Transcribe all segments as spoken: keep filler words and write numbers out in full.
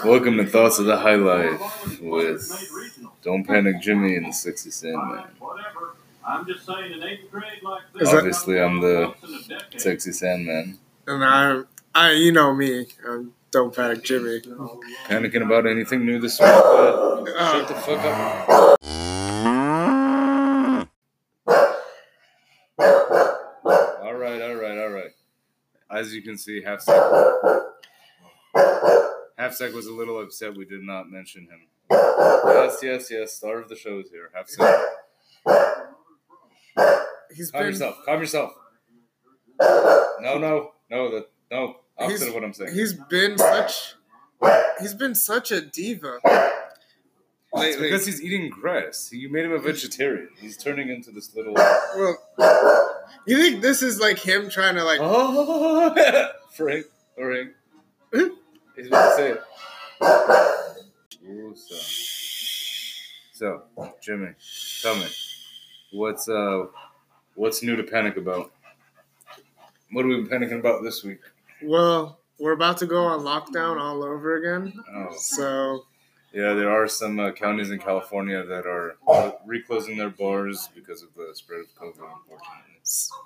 Welcome to Thoughts of the High Life with Don't Panic Jimmy and the Sexy Sandman. Obviously, I'm the Sexy Sandman. And I, I, you know me, um, Don't Panic Jimmy. Panicking about anything new this week? Uh, shut the fuck up. All right, all right, all right. As you can see, Half Sack. Half Sack was a little upset we did not mention him. Yes, yes, yes. Star of the show is here. Half Sack. He's Calm been, yourself. Calm yourself. No, no, no. The no. Opposite of what I'm saying. He's been such. He's been such a diva. It's because he's eating grass. You made him a vegetarian. He's turning into this little. Well, you think this is like him trying to like? Oh, Frank, Frank. He's about to say it. Ooh, so. so, Jimmy, tell me, what's uh, what's new to panic about? What have we been panicking about this week? Well, we're about to go on lockdown all over again. Oh. So. Yeah, there are some uh, counties in California that are reclosing their bars because of the spread of COVID, unfortunately.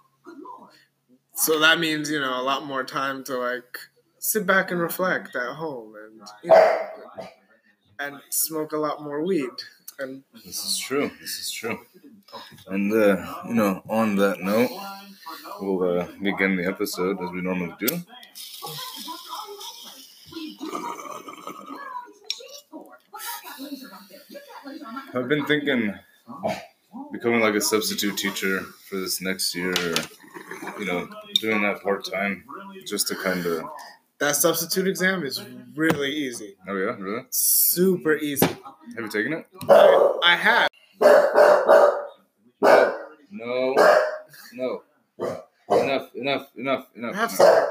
So that means, you know, a lot more time to, like, sit back and reflect at home and, you know, and smoke a lot more weed. And This is true. This is true. And, uh, you know, on that note, we'll uh, begin the episode as we normally do. I've been thinking becoming like a substitute teacher for this next year, or, you know, doing that part-time just to kind of... That substitute exam is really easy. Oh, yeah? Really? Super easy. Have you taken it? I, I have. No. No. No. Enough, enough, enough, enough. Have some.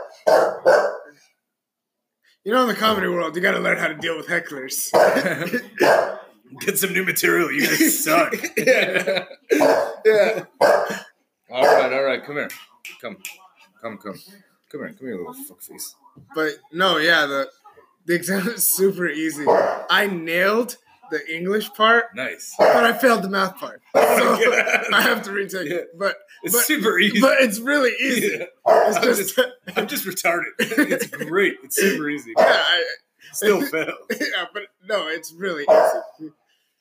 You know, in the comedy world, you got to learn how to deal with hecklers. Get some new material. You guys suck. yeah. yeah. All right, all right. Come here. Come. Come, come. Come here. Come here, little fuckface. But, no, yeah, the the exam is super easy. I nailed the English part. Nice. But I failed the math part. So Oh, I have to retake yeah. it. But It's but, super easy. But it's really easy. Yeah. It's I'm just, just, I'm just retarded. It's great. It's super easy. yeah, I, Still failed. yeah, but no, it's really easy.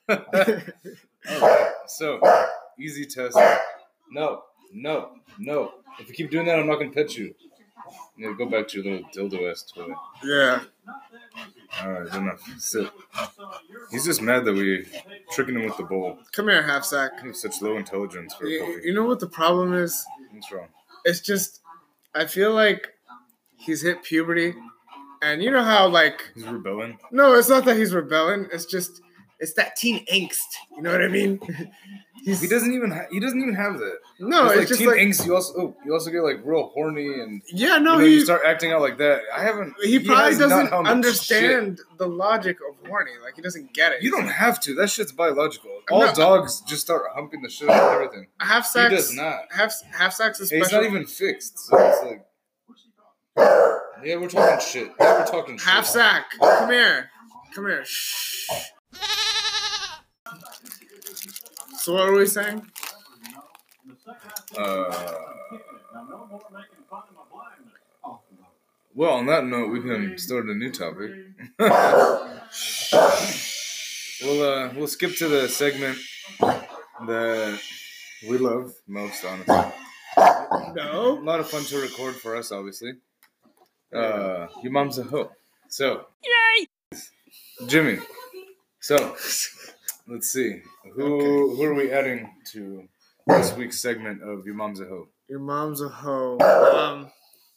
Okay, so easy test. No, no, no. If you keep doing that, I'm not gonna pet you. You know, go back to your little dildo ass toy. Yeah. All right, enough. Sit. He's just mad that we tricking him with the bowl. Come here, half sack. He has such low intelligence for a You, puppy. you know what the problem is? What's wrong? It's just, I feel like he's hit puberty. And you know how, like... He's rebelling. No, it's not that he's rebelling. It's just, it's that teen angst. You know what I mean? He's, He doesn't even. Ha- he doesn't even have that. No, it's, it's like just teen like... angst. You also. Oh, you also get like real horny and. Yeah, no, you know, he... you start acting out like that. I haven't. He probably has not doesn't how much understand shit. the logic of horny. Like, he doesn't get it. You don't have to. That shit's biological. All No. dogs just start humping the shit out of everything. Half sacks... He does not. Half, half sacks is And special. he's not even fixed. So it's like. Yeah, we're talking shit. Yeah, we're talking shit. Half sack. Come here. Come here. Shh. So what were we saying? Uh, well, on that note, we can start a new topic. we'll uh, we'll skip to the segment that we love most, honestly. A No. lot of fun to record for us, obviously. Uh, your mom's a hoe. So, yay, Jimmy. So, let's see. Who Okay. who are we adding to this week's segment of Your Mom's a Hoe? Your mom's a hoe. Um,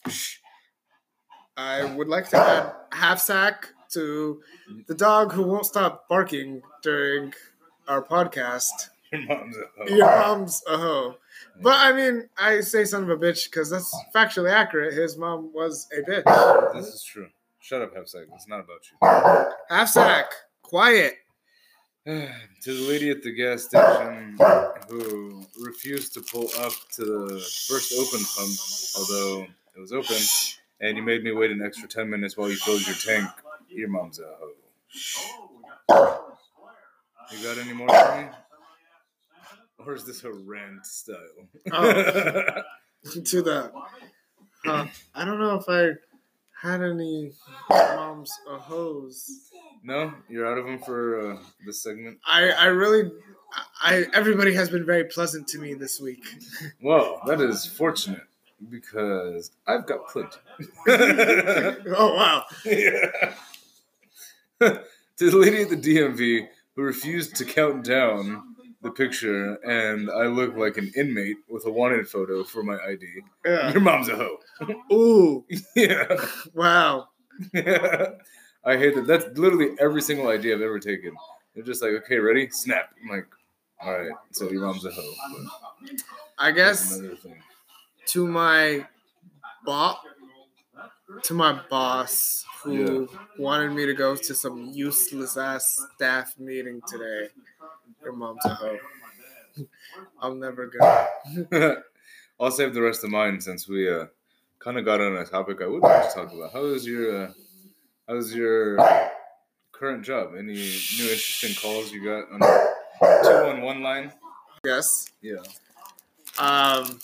I would like to add half sack to the dog who won't stop barking during our podcast. Your mom's a hoe. Your mom's a hoe. But I mean, I say son of a bitch because that's factually accurate. His mom was a bitch. This is true. Shut up, Half Sack. It's not about you. Half sack, quiet. To the lady at the gas station who refused to pull up to the first open pump, although it was open, and you made me wait an extra ten minutes while you filled your tank, your mom's a hoe. You got any more for me? Or is this a rant style? Oh. To the... Huh. I don't know if I had any moms or hoes. No? You're out of them for uh, this segment? I, I really... I Everybody has been very pleasant to me this week. Well, that is fortunate. Because I've got plenty. Oh, wow. Yeah. To the lady at the D M V who refused to count down the picture, and I look like an inmate with a wanted photo for my I D. Yeah. Your mom's a hoe. Ooh. Yeah. Wow. Yeah. I hate that. That's literally every single I D I've ever taken. They're just like, okay, ready? Snap. I'm like, all right, so your mom's a hoe. But I guess another thing. to my boss, to my boss who Yeah. wanted me to go to some useless ass staff meeting today. Your mom's a hoe. I'll never go. I'll save the rest of mine since we uh, kind of got on a topic I would like to talk about. How is your uh, how's your current job? Any new interesting calls you got on the two one one line? Yes. Yeah. Um.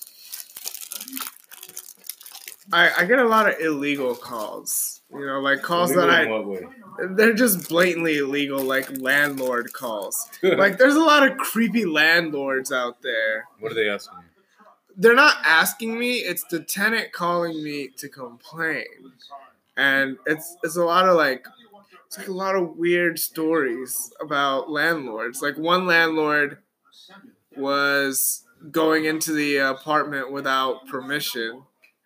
I I get a lot of illegal calls. You know, like calls Illegal that in I. what way? They're just blatantly illegal, like landlord calls. Like, there's a lot of creepy landlords out there. What are they asking you? They're not asking me, it's the tenant calling me to complain. And it's it's a lot of, like, it's like a lot of weird stories about landlords. Like, one landlord was going into the apartment without permission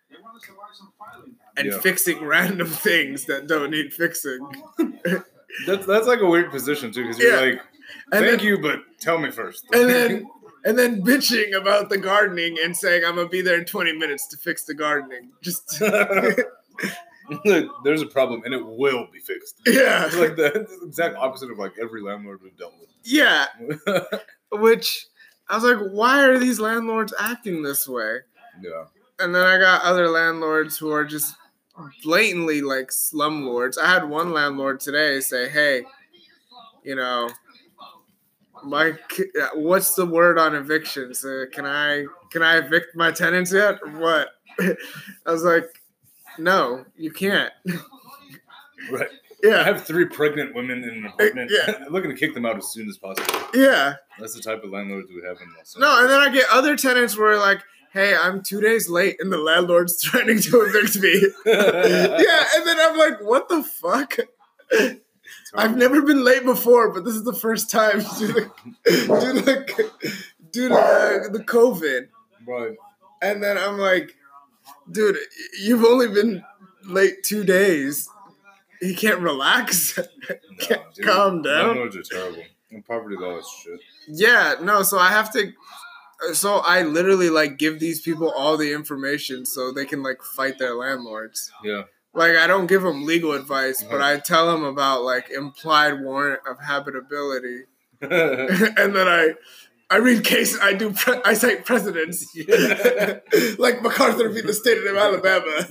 and Yeah. fixing random things that don't need fixing. That's that's like a weird position too, because you're Yeah. like, And thank then- you, but tell me first. And then and then bitching about the gardening and saying I'm gonna be there in twenty minutes to fix the gardening. Just There's a problem and it will be fixed. yeah, It's like the exact opposite of like every landlord we've dealt yeah. with. Which I was like, why are these landlords acting this way? Yeah. And then I got other landlords who are just blatantly like slumlords. I had one landlord today say, "Hey, you know, my what's the word on evictions? Uh, can I can I evict my tenants yet? Or what?" I was like, "No, you can't." Right. I Yeah, have three pregnant women in an apartment. Yeah. I'm looking to kick them out as soon as possible. yeah. That's the type of landlords we have in Los Angeles. No, and then I get other tenants where like, "Hey, I'm two days late, and the landlord's threatening to evict me." Yeah, and then I'm like, "What the fuck?" I've never been late before, but this is the first time due to due to, the, due to uh, the COVID. Right. And then I'm like, "Dude, you've only been late two days. You can't relax. Can't dude, calm down." Landlords are terrible. And property law is shit. Yeah, no. So I have to. So I literally like give these people all the information so they can like fight their landlords. Yeah. Like, I don't give them legal advice, but I tell them about, like, implied warrant of habitability. And then I I read cases, I do, pre- I cite precedents. Yeah. Like MacArthur v. the state of Alabama.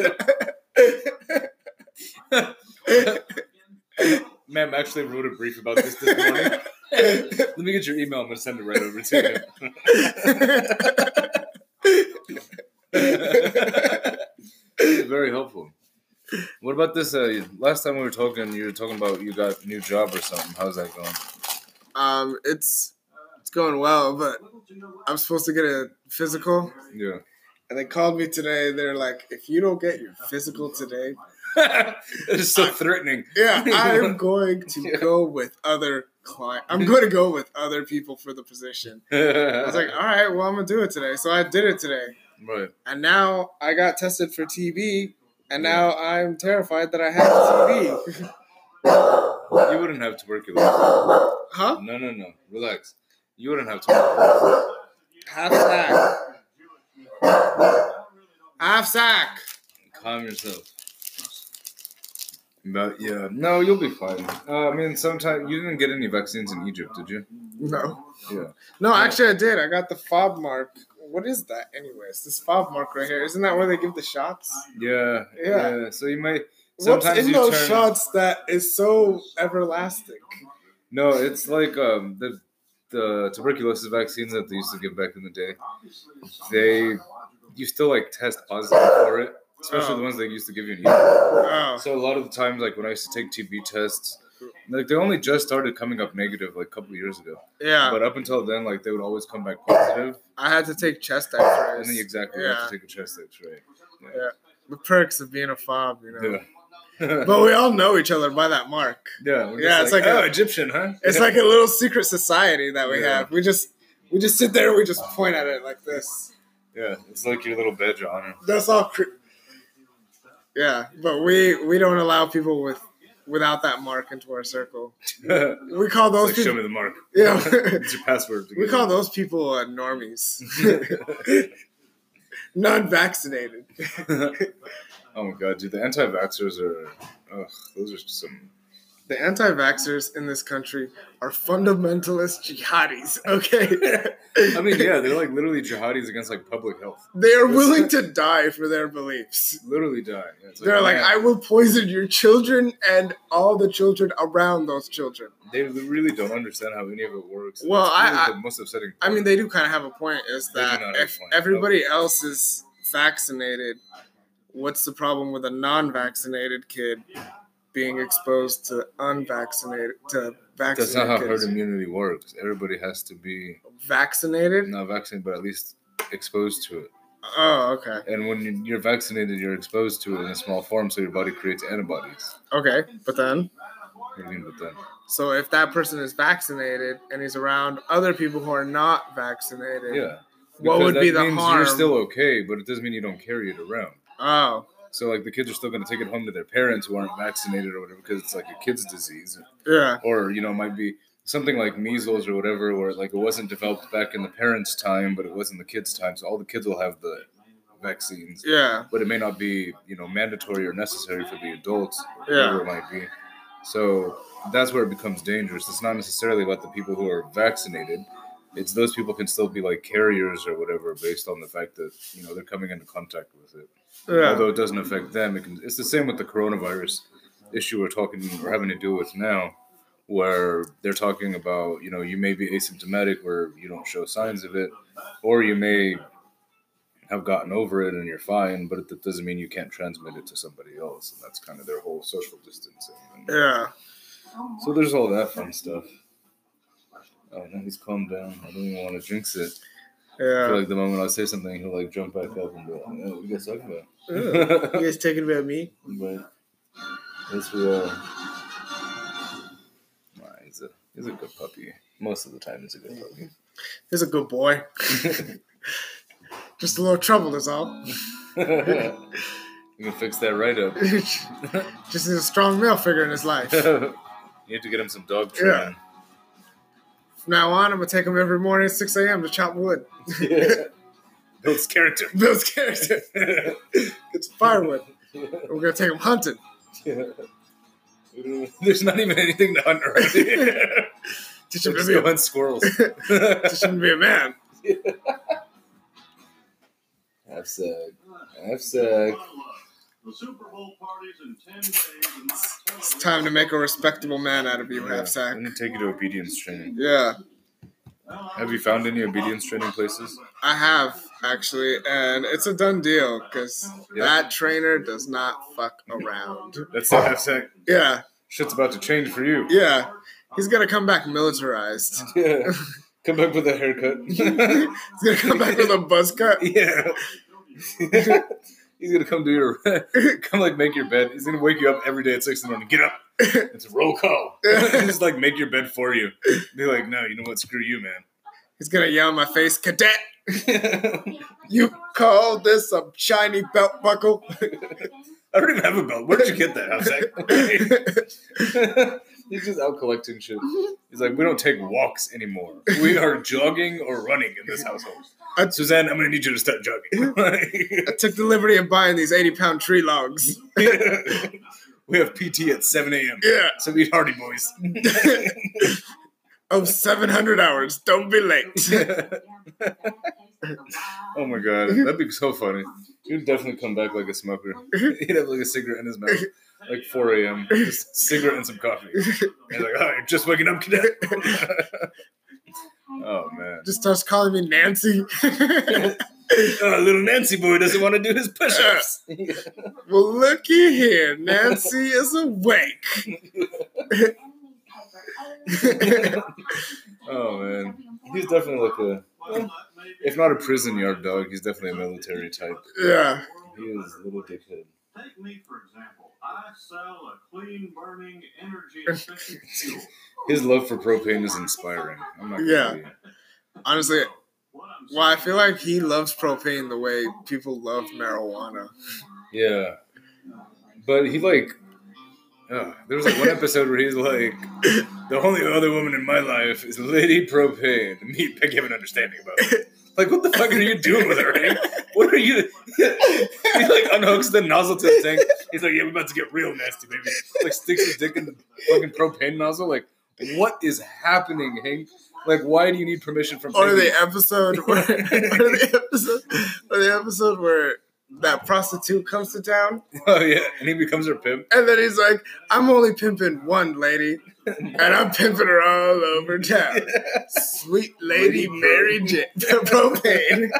Ma'am, actually wrote a brief about this this morning. Let me get your email. I'm going to send it right over to you. Very helpful. What about this? Uh, last time we were talking, you were talking about you got a new job or something. How's that going? Um, it's it's going well, but I'm supposed to get a physical. Yeah. And they called me today. They're like, "If you don't get your physical today," It's so threatening. yeah, I'm going to Yeah. go with other client. I'm going to go with other people for the position. I was like, all right, well, I'm going to do it today. So I did it today. Right. And now I got tested for T B, and now I'm terrified that I have T B. You wouldn't have tuberculosis. Huh? No, no, no. Relax. You wouldn't have tuberculosis. Half sack. Half sack. Calm yourself. But yeah, no, you'll be fine. Uh, I mean, sometimes you didn't get any vaccines in Egypt, did you? No. Yeah. No, actually, I did. I got the fob mark. What is that, anyways? This fob mark right here. Isn't that where they give the shots? Yeah. Yeah. Yeah. So you might. What's sometimes in you those turn- shots that is so everlasting? No, it's like um, the the tuberculosis vaccines that they used to give back in the day. They you still like test positive for it, especially Oh. the ones they used to give you in Egypt. Oh, So a lot of the times, like when I used to take T B tests, like they only just started coming up negative like a couple of years ago. yeah. But up until then, like they would always come back positive. I had to take chest And X-rays. then exactly, you Yeah. have to take a chest X-ray. Yeah. The perks of being a fob, you know. Yeah. But we all know each other by that mark. yeah, we're Yeah, just it's like, like oh, a- Egyptian, huh? It's like a little secret society that we Yeah. have. We just we just sit there and we just point at it like this. yeah, it's like your little badge of honor. That's all. Cr- yeah, but we we don't allow people with without that mark into our circle. it's We call those like, show people. me the mark. Yeah, It's your password. to we get call in. those people uh, normies, non-vaccinated. Oh my god, dude, the anti-vaxxers are, ugh, those are some. The anti-vaxxers in this country are fundamentalist jihadis. Okay, I mean, yeah, they're like literally jihadis against like public health. they are willing to die for their beliefs. Literally die. Yeah, it's They're like, man, I will poison your children and all the children around those children. They really don't understand how any of it works. Well, That's I- really I- the most upsetting. I part. mean, they do kind of have a point. Is They do that not have if a point. everybody else is vaccinated, what's the problem with a non-vaccinated kid being exposed to unvaccinated to that's not vaccinated how herd kids? immunity works. Everybody has to be Vaccinated? not vaccinated, but at least exposed to it. Oh, okay, And when you- you're vaccinated, you're exposed to it in a small form, so your body creates antibodies. okay. But then, What do you mean, but then? so if that person is vaccinated and he's around other people who are not vaccinated, Yeah. what Because would be that the means harm? You're still okay, but it doesn't mean you don't carry it around. Oh, So, like, the kids are still going to take it home to their parents who aren't vaccinated or whatever because it's like a kid's disease. yeah, Or, you know, it might be something like measles or whatever, where, like, it wasn't developed back in the parents' time, but it was in the kids' time. So all the kids will have the vaccines. yeah, But it may not be, you know, mandatory or necessary for the adults, Yeah. whatever it might be. So that's where it becomes dangerous. It's not necessarily about the people who are vaccinated. It's those people can still be like carriers or whatever based on the fact that, you know, they're coming into contact with it. yeah. Although it doesn't affect them, it can, it's the same with the coronavirus issue we're talking or having to deal with now, where they're talking about, you know, you may be asymptomatic where you don't show signs of it, or you may have gotten over it and you're fine, but that doesn't mean you can't transmit it to somebody else. And that's kind of their whole social distancing. And Yeah. so there's all that fun stuff. Oh, now he's calmed down. I don't even want to jinx it. I Yeah. feel like the moment I say something, he'll like jump back up and be like, oh, what you guys talking about? Ugh. You guys taking about me? But yes, we are. Nah, he's a he's a good puppy. Most of the time, he's a good puppy. He's a good boy. Just a little trouble is all. You can fix that right up. Just needs a strong male figure in his life. You have to get him some dog training. From now on, I'm gonna take him every morning at six a.m. to chop wood. Yeah. Builds character. Builds character. Get some firewood. We're gonna take him hunting. There's not even anything to hunt around here. Teach him to Just be go a, hunt squirrels. teach him to be a man. Half sack. Half sack. The Super Bowl parties in ten days and not It's time to make a respectable man out of you, half sack. I'm gonna take you to obedience training. Yeah, Have you found any obedience training places? I have actually, and it's a done deal because Yeah. that trainer does not fuck around. That's the half sack. Yeah, Shit's about to change for you. yeah. He's gonna come back militarized. Yeah. Come back with a haircut. He's gonna come back with a buzz cut. Yeah. He's gonna come do your come like make your bed. He's gonna wake you up every day at six in the morning. Get up. It's a roll call. Just like make your bed for you. Be like, no, you know what? Screw you, man. He's gonna yell in my face, cadet. You call this a shiny belt buckle? I don't even have a belt. Where did you get that? I was like, he's just out collecting shit. He's like, we don't take walks anymore. We are jogging or running in this household. I- Suzanne, I'm gonna need you to start jogging. I took the liberty of buying these eighty pound tree logs. We have P T at seven a.m. Yeah. So eat hearty, boys. Oh, seven hundred hours. Don't be late. Oh my god, that'd be so funny. He'd definitely come back like a smoker. He'd have like a cigarette in his mouth. like four a.m. Just cigarette and some coffee. And he's like, oh, you're just waking up, cadet. Oh, man. Just starts calling me Nancy. Oh, little Nancy boy doesn't want to do his push-ups. Well, looky here. Nancy is awake. Oh, man. He's definitely like a, if not a prison yard dog, he's definitely a military type. Yeah. He is a little dickhead. Take me, for example. I sell a clean burning, energy efficient fuel. His love for propane is inspiring. I'm not gonna Yeah. lie. Honestly, well, I feel like he loves propane the way people love marijuana. Yeah. But he like, uh, there was like one episode where he's like, the only other woman in my life is Lady Propane. Me and Peggy have an understanding about it. Like, what the fuck are you doing with her, Hank? What are you? He like unhooks the nozzle to the tank. He's like, yeah, we're about to get real nasty, baby. Like, sticks his dick in the fucking propane nozzle. Like, what is happening, Hank? Like, why do you need permission from Or Peggy? the episode where, or the episode, or the episode where that prostitute comes to town, Oh, yeah. And he becomes her pimp. and then he's like, "I'm only pimping one lady, and I'm pimping her all over town." Sweet lady Mary J. Propane.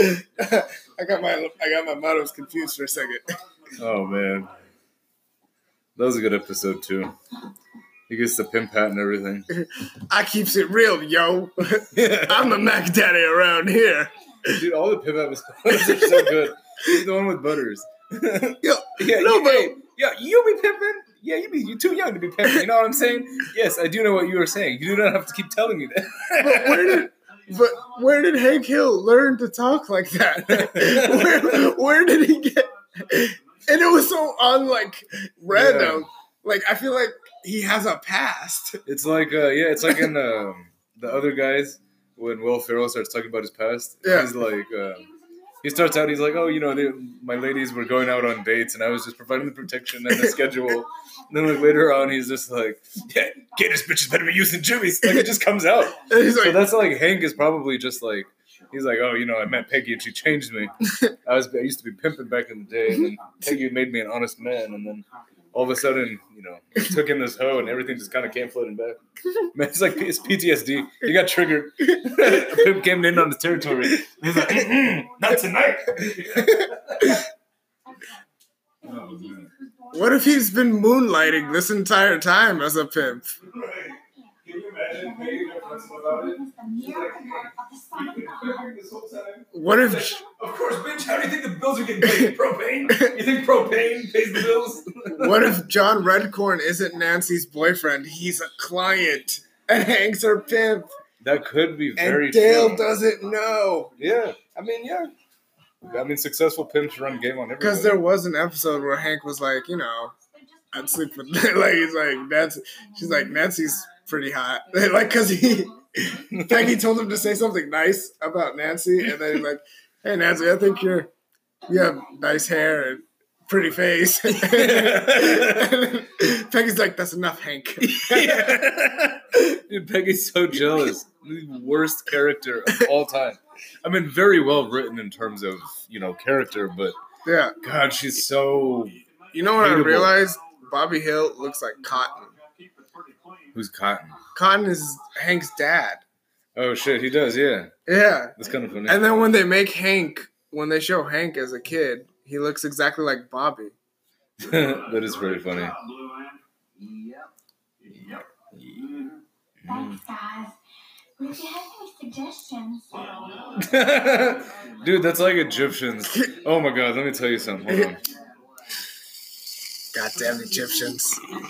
I got my I got my mottos confused for a second. Oh, man. That was a good episode, too. He gets the pimp hat and everything. I keeps it real, yo. I'm the Mac Daddy around here. Dude, all the pimp episodes are so good. He's the one with Butters. Yo, Yeah, no, you, but hey, yeah, you be pimping? Yeah, you be you too young to be pimping. You know what I'm saying? Yes, I do know what you were saying. You do not have to keep telling me that. but where did but where did Hank Hill learn to talk like that? where where did he get? And it was so on like random. Yeah. Like I feel like he has a past. It's like, uh, yeah, it's like in um, the other guys when Will Ferrell starts talking about his past. Yeah. He's like, uh, he starts out, he's like, oh, you know, they, my ladies were going out on dates and I was just providing the protection and the schedule. And then like later on, he's just like, yeah, Gators bitches better be using Jimmy's. Like it just comes out. And he's like, So that's like Hank is probably just like, he's like, oh, you know, I met Peggy and she changed me. I was I used to be pimping back in the day, and then Peggy made me an honest man, and then all of a sudden, you know, took in this hoe, and everything just kind of came floating back. Man, it's like it's P T S D. He got triggered. A pimp came in on the territory. He's like, mm-mm, not tonight. Oh, man. what if he's been moonlighting this entire time as a pimp? Can you imagine Peggy got flexible about it? She's like, hey, you've been pimping this whole time? What if Of course, bitch. How do you think the bills are getting paid? Propane? You think propane pays the bills? what if John Redcorn isn't Nancy's boyfriend? He's a client, and Hank's her pimp, That could be very and Dale true. doesn't know. Yeah, I mean, yeah. I mean, successful pimps run game on everybody. Because there was an episode where Hank was like, you know, I'd sleep with like he's like Nancy. She's like Nancy's pretty hot, like because he Peggy told him to say something nice about Nancy, and then he's like, hey Nancy, I think you're you have nice hair and pretty face. Peggy's like, that's enough, Hank. Dude, Peggy's so jealous. The worst character of all time. I mean, very well written in terms of, you know, character, but Yeah, God, she's so... you know what I Hateable. realized? Bobby Hill looks like Cotton. Who's Cotton? Cotton is Hank's dad. Oh, shit, he does, yeah. Yeah. That's kind of funny. And then when they make Hank, when they show Hank as a kid, he looks exactly like Bobby. That is very funny. Thanks, guys. If you have any suggestions, Dude, that's like Egyptians. Oh my God, let me tell you something. Hold on. Goddamn Egyptians.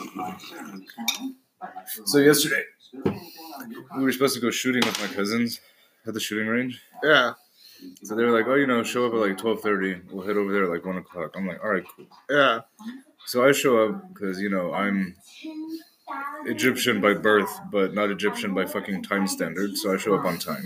So yesterday, we were supposed to go shooting with my cousins at the shooting range. Yeah, So they were like, oh, you know, show up at like twelve thirty. We'll head over there at like one o'clock. I'm like, all right, cool. yeah. So I show up because, you know, I'm Egyptian by birth, but not Egyptian by fucking time standard. So I show up on time.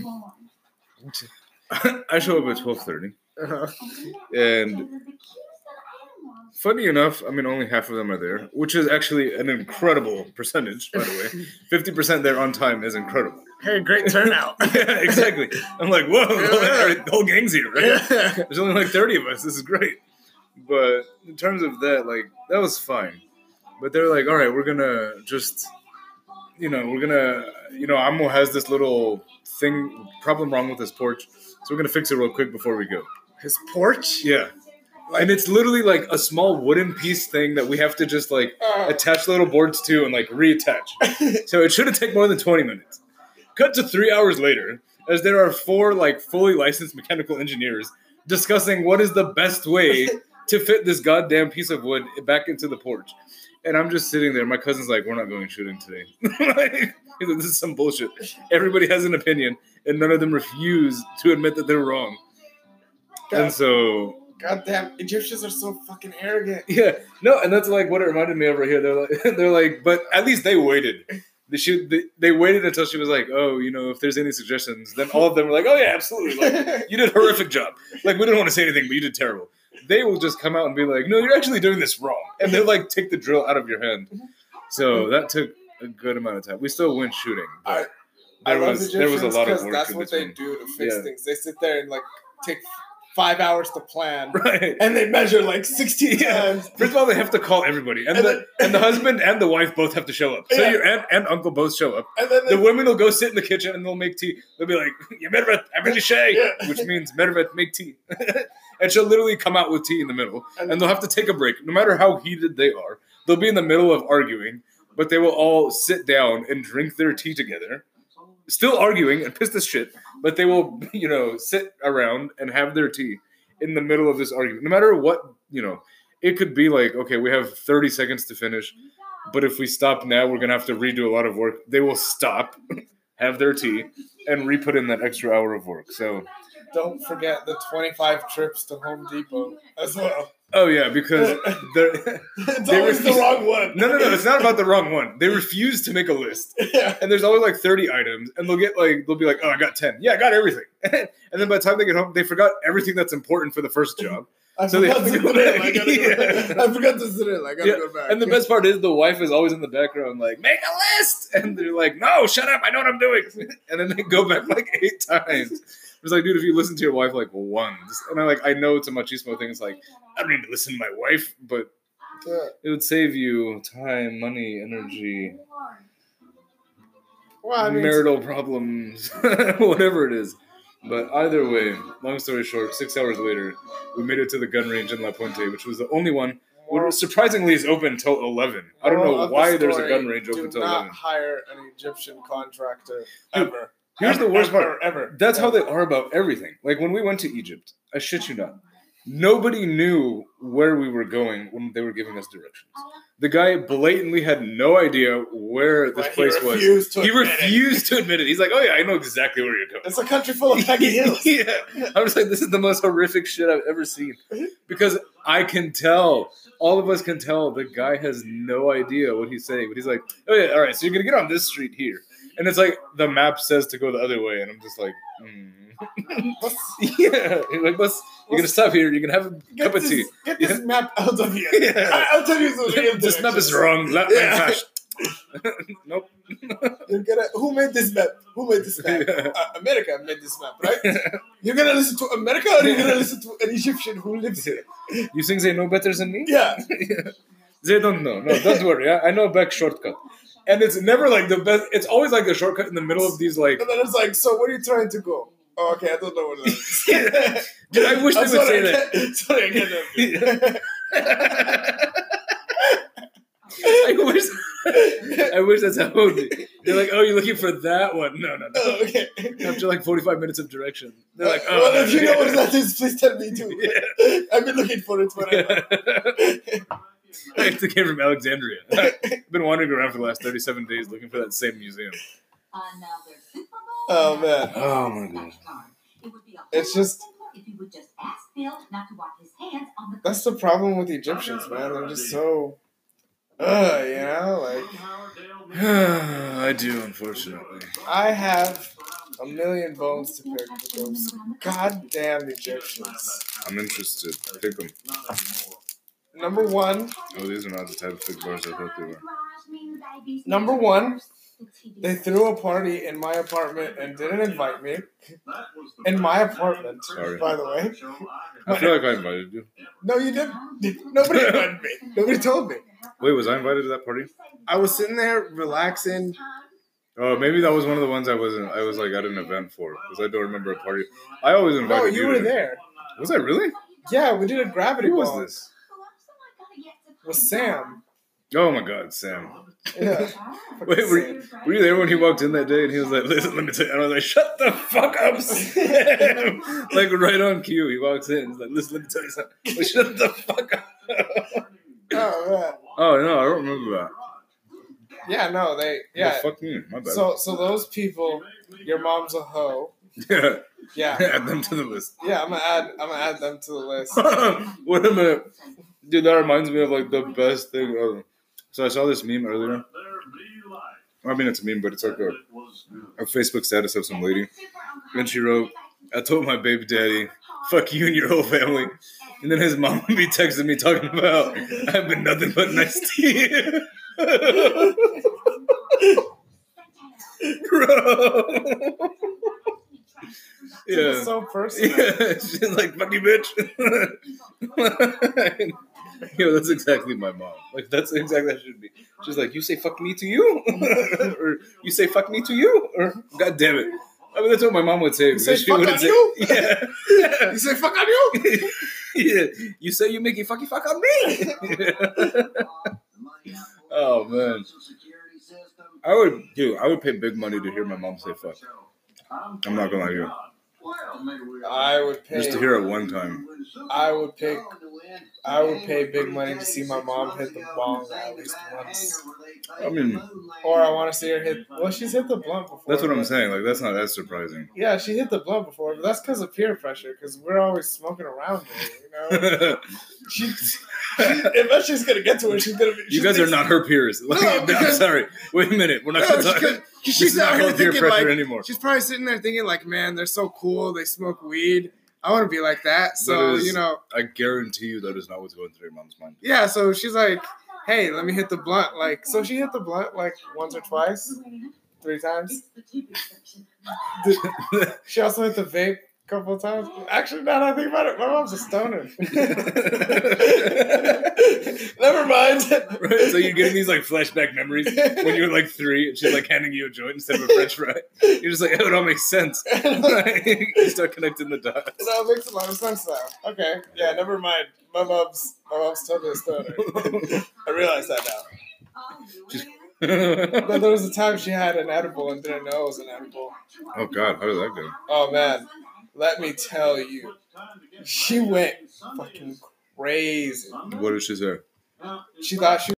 I show up at twelve thirty. Uh-huh. And funny enough, I mean, only half of them are there, which is actually an incredible percentage, by the way. fifty percent there on time is incredible. Hey, great turnout. Yeah, exactly. I'm like, whoa, Yeah. the whole gang's here, right? Yeah. There's only like thirty of us. This is great. But in terms of that, like, that was fine. But they're like, all right, we're gonna just, you know, we're gonna, you know, Amo has this little thing problem wrong with his porch, so we're gonna fix it real quick before we go. His porch? Yeah. And it's literally like a small wooden piece thing that we have to just like Uh, attach little boards to and like reattach. So it shouldn't take more than twenty minutes. Cut to three hours later, as there are four like fully licensed mechanical engineers discussing what is the best way to fit this goddamn piece of wood back into the porch. And I'm just sitting there. My cousin's like, we're not going shooting today. Like, he's like, this is some bullshit. Everybody has an opinion, and none of them refuse to admit that they're wrong. And so... Goddamn, Egyptians are so fucking arrogant. Yeah, no, and that's like what it reminded me of right here. They're like, they're like, but at least they waited. They should. They, they waited until she was like, oh, you know, if there's any suggestions, then all of them were like, oh yeah, absolutely. Like, you did a horrific job. Like, we didn't want to say anything, but you did terrible. They will just come out and be like, no, you're actually doing this wrong, and they'll like take the drill out of your hand. So that took a good amount of time. We still went shooting. But I there love was there was a Egyptians lot of 'cause work that's in what they between. do to fix Yeah. things. They sit there and like take five hours to plan, Right. and they measure like sixteen Yeah. times. First of all, they have to call everybody, and, And the then- and the husband and the wife both have to show up. So Yeah. your aunt and uncle both show up. And then they, The women will go sit in the kitchen and they'll make tea. They'll be like, "Ya Mervet, I'm ready to shay," Yeah. which means Mervet, make tea. And she'll literally come out with tea in the middle, And- and they'll have to take a break. No matter how heated they are, they'll be in the middle of arguing, but they will all sit down and drink their tea together, still arguing and pissed as shit, but they will, you know, sit around and have their tea in the middle of this argument. No matter what, you know, it could be like, okay, we have thirty seconds to finish, but if we stop now, we're going to have to redo a lot of work. They will stop, have their tea, and re-put in that extra hour of work. So, don't forget the twenty-five trips to Home Depot as well. oh yeah, because they're... It's They always the refuse- wrong one. No, no, no, it's not about the wrong one. They refuse to make a list. Yeah. And there's always like thirty items, and they'll get like, they'll be like, oh, I got ten. Yeah, I got everything. And then by the time they get home, they forgot everything that's important for the first job. I So they forgot have to to go sit in. back. I, gotta go Yeah. back. I forgot to sit in. I gotta Yeah, go back. And the best part is the wife is always in the background, like, make a list. And they're like, no, shut up. I know what I'm doing. And then they go back like eight times. It's like, dude, if you listen to your wife like once, and I like, I know it's a machismo thing. It's like, I don't need to listen to my wife, but Yeah. it would save you time, money, energy, Well, I mean, marital problems, whatever it is. But either way, long story short, six hours later, we made it to the gun range in La Puente, which was the only one. Which surprisingly is open until eleven. I don't moral know of the why there's a story, gun range open do until not eleven. hire an Egyptian contractor Dude, ever. Here's the worst Ever, part. Ever. That's how ever. they are about everything. Like when we went to Egypt, I shit you not, nobody knew where we were going when they were giving us directions. The guy blatantly had no idea where this But he place was. refused to He admit it. refused to admit it. He's like, "Oh yeah, I know exactly where you're going." It's a country full of Peggy Hills. Yeah, I was like, "This is the most horrific shit I've ever seen," because I can tell, all of us can tell, the guy has no idea what he's saying. But he's like, "Oh yeah, all right, so you're gonna get on this street here," and it's like the map says to go the other way, and I'm just like, mm. "Yeah." He's like, "Let's." You're gonna stop here. You're gonna have a Get cup of this, tea. Get this Yeah. map out of here. Yeah. I, I'll tell you the real This map is directions. wrong. Lap Yeah. flash. Nope. You're gonna. Who made this map? Who made this map? Yeah. Uh, America made this map, right? You're gonna listen to America, or you're gonna listen to an Egyptian who lives here? You think they know better than me? Yeah. They don't know. No, don't worry. I, I know a back shortcut. And it's never like the best. It's always like a shortcut in the middle of these like. And then it's like, so where are you trying to go? Oh, okay, I don't know where that is. Dude, I wish they I'm would say sorry, I that. can't- Sorry, I can't help you. I wish. I wish that's how it would be. They're like, oh, you're looking for that one? No, no, no. Oh, okay. After like forty-five minutes of direction, they're like, oh. well, if you know what that is, please tell me too. Yeah. I've been looking for it forever. I actually came from Alexandria. I've been wandering around for the last thirty-seven days looking for that same museum. Oh, man. Oh my god. It's just- If you would just ask Phil not to wash his hands on the That's the problem with Egyptians, man. They're just so, uh, you know, like, I do, unfortunately. I have a million bones to pick with those goddamn Egyptians. I'm interested. Pick them. Number one, Oh, these are not the type of big bars I thought they were. number one, they threw a party in my apartment and didn't invite me. In my apartment, Sorry. by the way. I feel like I invited you. No, you didn't. Nobody invited me. Nobody told me. Wait, was I invited to that party? I was sitting there relaxing. Oh, maybe that was one of the ones I wasn't. I was like at an event for because I don't remember a party. I always invited No, you. you were to- there. Was I really? Yeah, we did a gravity Who was ball this? with Sam. Oh my God, Sam. Yeah. Wait, were you, were you there when he walked in that day and he was like, "Listen, let me tell you," and I was like, "Shut the fuck up, Sam!" Like right on cue, he walks in. He's like, "Listen, let me tell you something." Like, shut the fuck up. Oh man. Oh no, I don't remember that. Yeah, no, they. Yeah. Well, fuck me, my bad. So, so those people, your mom's a hoe. yeah, Yeah. add them to the list. Yeah, I'm gonna add. I'm gonna add them to the list. Wait a minute, dude. That reminds me of like the best thing ever. So I saw this meme earlier. I mean, it's a meme, but it's like a, a Facebook status of some lady, and she wrote, "I told my baby daddy, fuck you and your whole family," and then his mom would be texting me talking about, "I've been nothing but nice to you." Bro. Yeah. It's so personal. Yeah, she's like, "Fuck you, bitch." Yo, that's exactly my mom. Like, that's exactly how it should be. She's like, "You say fuck me to you?" Or, "You say fuck me to you?" Or, "God damn it." I mean, that's what my mom would say. You say She fuck wouldn't on say, you? Yeah. Yeah. You say fuck on you? Yeah. You say you make a fucky fuck on me. Oh, man. I would, dude, I would pay big money to hear my mom say fuck. I'm not gonna lie to you. I would pay. Just to hear it one time. I would pay. I would pay big money to see my mom hit the bong at least once. I mean, Or I want to see her hit. Well, she's hit the blunt before. that's what I'm but- saying. Like, that's not that surprising. Yeah, she hit the blunt before, but that's because of peer pressure. Because we're always smoking around her, you know. She, she, if that's just gonna get to her, she's gonna be. You guys are not her peers. Like, No, I'm because- sorry. Wait a minute. We're not No, going to talk. because This she's is not out here called peer thinking pressure like anymore. she's probably sitting there thinking like, man, they're so cool. They smoke weed. I want to be like that. So That is- you know, I guarantee you that is not what's going through your mom's mind. yeah. So she's like, hey, let me hit the blunt. Like, so she hit the blunt like once or twice, three times. She also hit the vape a couple of times. Actually, now that I think about it, my mom's a stoner. Never mind. Right? So you're getting these like flashback memories when you're like three and she's like handing you a joint instead of a French fry. You're just like, oh, it all makes sense. You start connecting the dots. It all makes a lot of sense now. Okay, yeah, never mind. My mom's my mom's totally a stoner. I realize that now. But there was a time she had an edible and didn't know it was an edible. Oh God, how did that go? Oh man, let me tell you, she went fucking crazy. What did she say? She thought she